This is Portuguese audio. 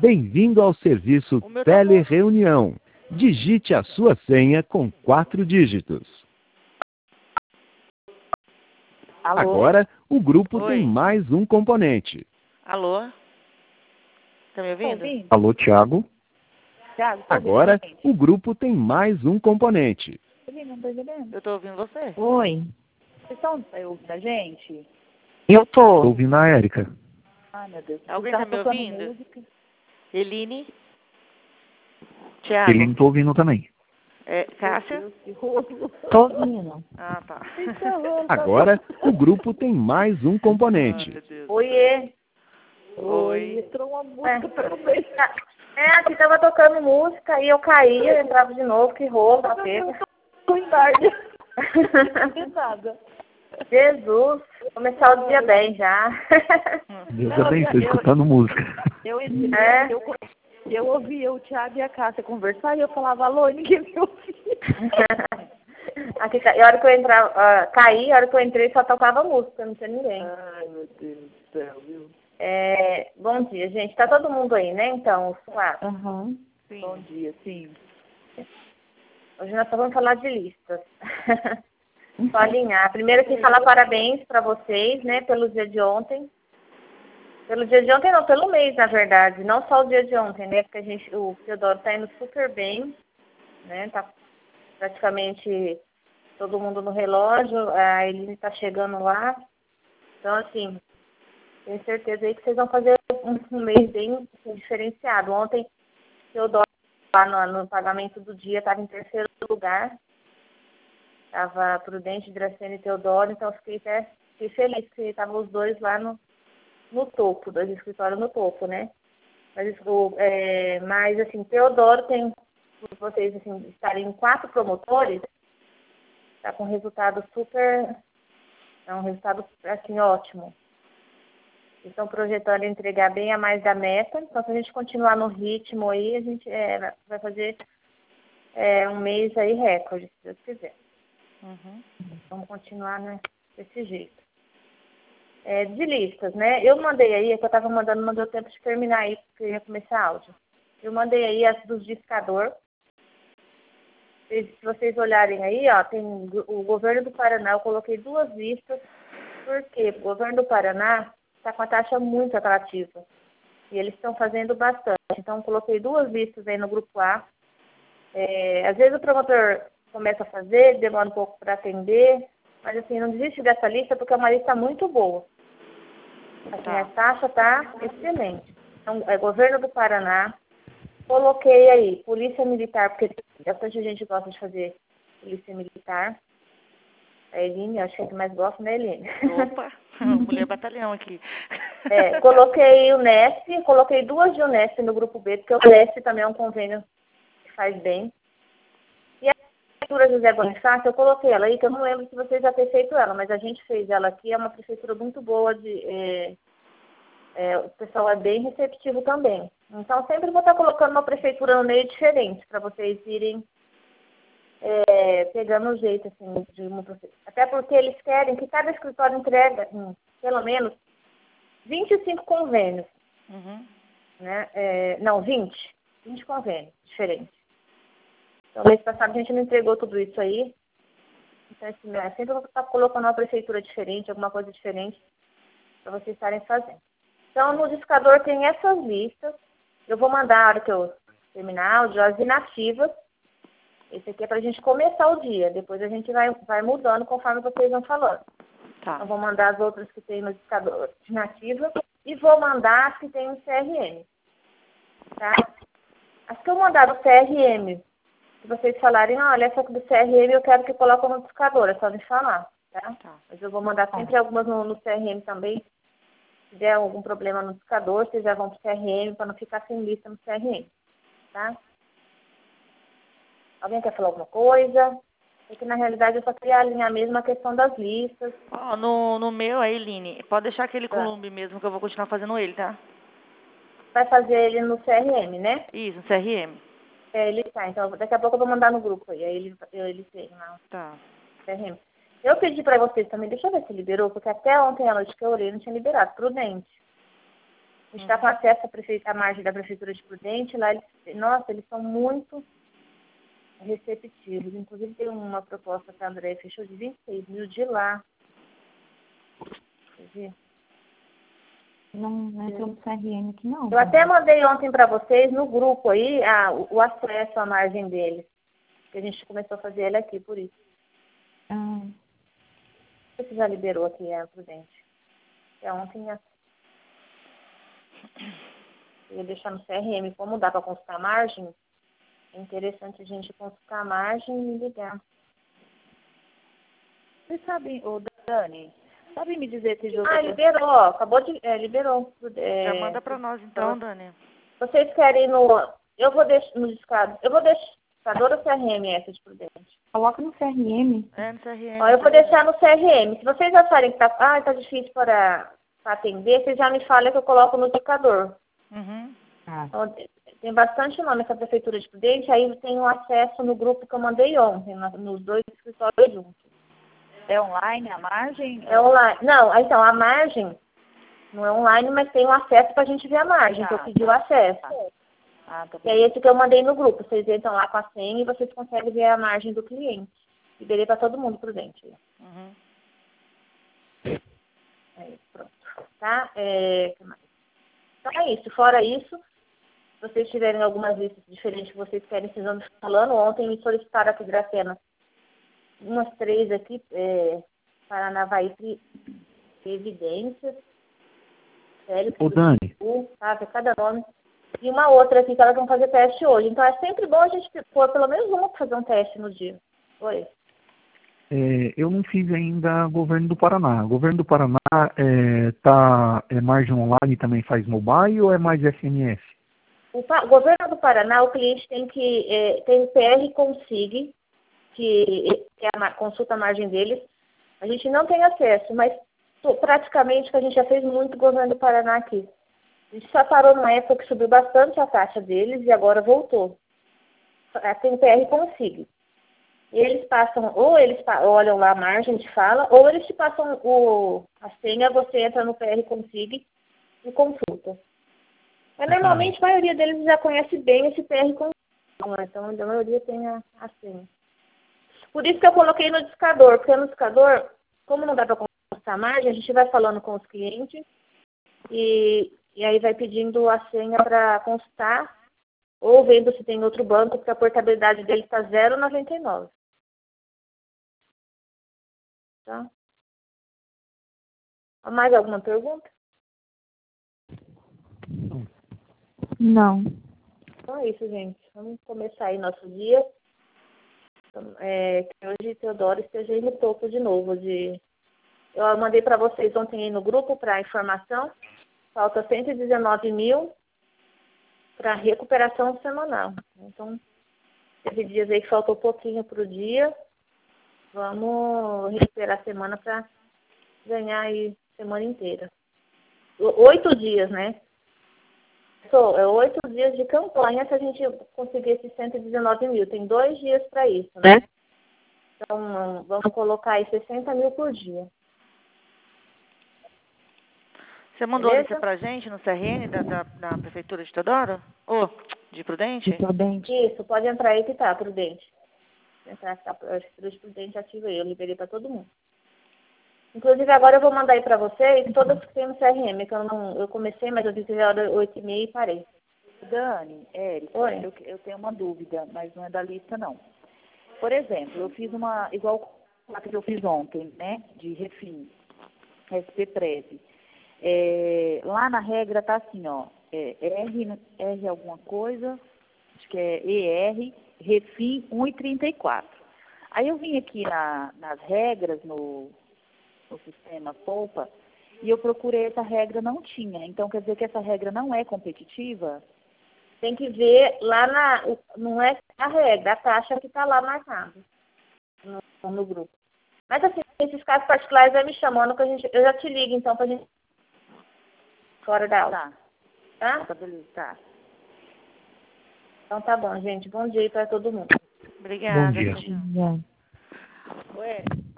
Bem-vindo ao serviço Telereunião. Digite a sua senha com 4 dígitos. Alô? Agora, o grupo Oi. tem mais um componente. Alô? Tá me ouvindo? ouvindo? Alô, Thiago? Thiago, tá Agora, ouvindo, gente? o grupo tem mais um componente. Tá ouvindo? Não tô entendendo. Eu tô ouvindo você. Oi. Vocês estão ouvindo a gente? Eu tô. Tô ouvindo a Érica. Ai, meu Deus. Alguém Vocês tá me tocando ouvindo? música. Eline? Thiago? Ele não tô ouvindo também. Cássia? Meu Deus, que rolo. Tô ouvindo. Ah, tá. Agora, o grupo tem mais um componente. Ai, meu Deus. Oiê. Oi. Entrou uma música pelo meio. Aqui tava tocando música e eu caía, entrava de novo, que rolo, tá pega. Nada. Jesus, começar o dia bem já. Deus abençoe, escutando música. Eu ouvia o Thiago e a Cássia conversar e eu falava alô e ninguém me ouvia. Aqui, a hora que eu entrava, caí, a hora que eu entrei só tocava música, não tinha ninguém. Ai, meu Deus do céu, viu? Bom dia, gente. Tá todo mundo aí, né? Então, os 4. Aham. Sim. Bom dia, sim. Hoje nós só vamos falar de listas. Só alinhar. Primeiro aqui falar parabéns para vocês, né, pelo dia de ontem. Pelo dia de ontem não, pelo mês, na verdade. Não só o dia de ontem, né? Porque o Teodoro tá indo super bem, né? Tá praticamente todo mundo no relógio, a Eline tá chegando lá. Então, assim, tenho certeza aí que vocês vão fazer um mês bem diferenciado. Ontem, o Teodoro lá no pagamento do dia estava em 3º lugar. Estava Prudente, Dracena e Teodoro, então eu fiquei feliz que estavam os dois lá no topo, dois escritórios no topo, né? Mas assim, Teodoro tem, por vocês assim, estarem 4 promotores, está com resultado um resultado assim, ótimo. Estão projetando entregar bem a mais da meta, então se a gente continuar no ritmo aí, a gente vai fazer um mês aí recorde, se Deus quiser. Uhum. Vamos continuar, né, desse jeito. De listas, né? Eu mandei aí, que eu estava mandando, não deu tempo de terminar aí, porque eu ia começar áudio. Eu mandei aí as dos discador. Se vocês olharem aí, ó, tem o governo do Paraná, eu coloquei 2 listas, porque o governo do Paraná está com a taxa muito atrativa. E eles estão fazendo bastante. Então, eu coloquei 2 listas aí no grupo A. Às vezes o promotor começa a fazer, demora um pouco para atender, mas assim, não desiste dessa lista porque é uma lista muito boa. Assim, a taxa está excelente. Então, governo do Paraná, coloquei aí polícia militar, porque bastante gente gosta de fazer polícia militar. A Eline, acho que é a que mais gosta, né, Eline? Opa, mulher batalhão aqui. Coloquei o Unesp, coloquei 2 de Unesp no grupo B, porque o Unesp também é um convênio que faz bem. E a prefeitura José Bonifácio, eu coloquei ela aí, que eu não lembro se vocês já terem feito ela, mas a gente fez ela aqui, é uma prefeitura muito boa, o pessoal é bem receptivo também. Então, sempre vou estar colocando uma prefeitura no meio diferente, para vocês irem pegando o jeito, assim, de uma prefeitura. Até porque eles querem que cada escritório entregue, pelo menos, 25 convênios. Uhum. Né? 20 convênios diferentes. Então, mês passado a gente não entregou tudo isso aí. Então, assim, sempre eu vou estar colocando uma prefeitura diferente, alguma coisa diferente, para vocês estarem fazendo. Então, no discador tem essas listas. Eu vou mandar, na hora que eu terminar, áudio, as inativas. Esse aqui é para a gente começar o dia. Depois a gente vai mudando conforme vocês vão falando. Tá. Então, vou mandar as outras que tem no discador inativas e vou mandar as que tem no CRM. Tá? As que eu mandar do CRM, se vocês falarem, olha, essa do CRM eu quero que coloque no discador, é só me falar. Tá? Mas eu vou mandar sempre algumas no CRM também. Se der algum problema no discador, vocês já vão para o CRM para não ficar sem lista no CRM. Tá? Alguém quer falar alguma coisa? É que na realidade eu só queria alinhar mesmo a questão das listas. No meu aí, Eline, pode deixar aquele Columbi mesmo que eu vou continuar fazendo ele, tá? Vai fazer ele no CRM, né? Isso, no CRM. Ele tá. Então daqui a pouco eu vou mandar no grupo aí. Aí ele tem lá. Tá. CRM. Eu pedi para vocês também, deixa eu ver se liberou, porque até ontem à noite que eu orei não tinha liberado. Prudente. A gente está com acesso à margem da Prefeitura de Prudente. Lá, eles são muito receptivos. Inclusive, tem uma proposta que a André fechou de 26 mil de lá. Quer ver? Não entrou no CRM aqui, não. Eu até mandei ontem para vocês, no grupo aí, o acesso à margem deles. Que a gente começou a fazer ele aqui, por isso. Você já liberou aqui a Prudente. Ontem eu ia deixar no CRM. Como dá para consultar a margem, é interessante a gente consultar a margem e ligar. Vocês sabem, Dani, sabe me dizer se liberou, ó, acabou de... liberou. Já manda para nós então, Dani. Vocês querem eu vou deixar no discado. Eu vou deixar ou CRM essa de Prudente? Coloca no CRM. No CRM. Ó, eu vou deixar no CRM. Se vocês acharem que tá difícil para atender, vocês já me falam que eu coloco no indicador. Uhum. Então, tem bastante nome essa Prefeitura de Prudente, aí tem um acesso no grupo que eu mandei ontem, nos 2 escritórios juntos. é online a margem? É online. Não, então, a margem não é online, mas tem um acesso para a gente ver a margem, que eu pedi o acesso. Tá E aí esse que eu mandei no grupo, vocês entram lá com a senha e vocês conseguem ver a margem do cliente. Liberei para todo mundo Prudente. Uhum. Aí, pronto. Tá? Que mais? Então é isso. Fora isso, se vocês tiverem algumas listas diferentes que vocês querem, vocês vão me falando. Ontem me solicitaram aqui, Gracena, umas 3 aqui, Paranavaí, Evidências, Sério, Dani. sabe? Cada nome. E uma outra aqui que elas vão fazer teste hoje. Então é sempre bom a gente pôr pelo menos uma para fazer um teste no dia. Oi. Eu não fiz ainda Governo do Paraná. Governo do Paraná é margem online, também faz mobile ou é mais SMS? O Governo do Paraná, o cliente tem que tem PR Consig, que é consulta a margem deles. A gente não tem acesso, mas praticamente que a gente já fez muito Governo do Paraná aqui. A gente só parou numa época que subiu bastante a taxa deles e agora voltou. Tem PR Consig. Eles passam, ou eles olham lá a margem, te fala, ou eles te passam a senha, você entra no PR Consig e consulta. Mas normalmente a maioria deles já conhece bem esse PR Consig, então a maioria tem a senha. Por isso que eu coloquei no discador, porque no discador, como não dá para consultar a margem, a gente vai falando com os clientes e aí vai pedindo a senha para consultar, ou vendo se tem outro banco, porque a portabilidade dele está 0,99. Tá? Mais alguma pergunta? Não. Então é isso, gente. Vamos começar aí nosso dia. Que hoje Teodoro esteja aí no topo de novo. Eu mandei para vocês ontem aí no grupo para informação. Falta 119 mil para recuperação semanal. Então, teve dias aí que faltou pouquinho para o dia. Vamos recuperar a semana para ganhar aí semana inteira. 8 dias, né? 8 dias de campanha se a gente conseguir esses 119 mil. Tem 2 dias para isso, né? Então, vamos colocar aí 60 mil por dia. Você mandou a lista pra gente no CRN da Prefeitura de Teodoro? De Prudente? De Prudente. Isso, pode entrar aí que tá, Prudente. Entrar que tá, a Prefeitura de Prudente ativa aí, eu liberei para todo mundo. Inclusive, agora eu vou mandar aí para vocês todas que tem no CRM, que eu comecei, mas eu vi que já era 8h30 e parei. Dani, Érica, eu tenho uma dúvida, mas não é da lista, não. Por exemplo, eu fiz igual a que eu fiz ontem, né, de Refim, SP13. Lá na regra tá assim, ó, R alguma coisa, acho que é ER, Refim 1,34. Aí eu vim aqui nas regras, no sistema Poupa, e eu procurei essa regra, não tinha. Então, quer dizer que essa regra não é competitiva? Tem que ver lá não é a regra, a taxa que está lá marcada no grupo. Mas assim, esses casos particulares vai me chamando, que eu já te ligo então pra gente fora da aula. Tá? Tá, beleza, tá. Então tá bom, gente. Bom dia para todo mundo. Obrigada. Bom dia. Yeah. Ué.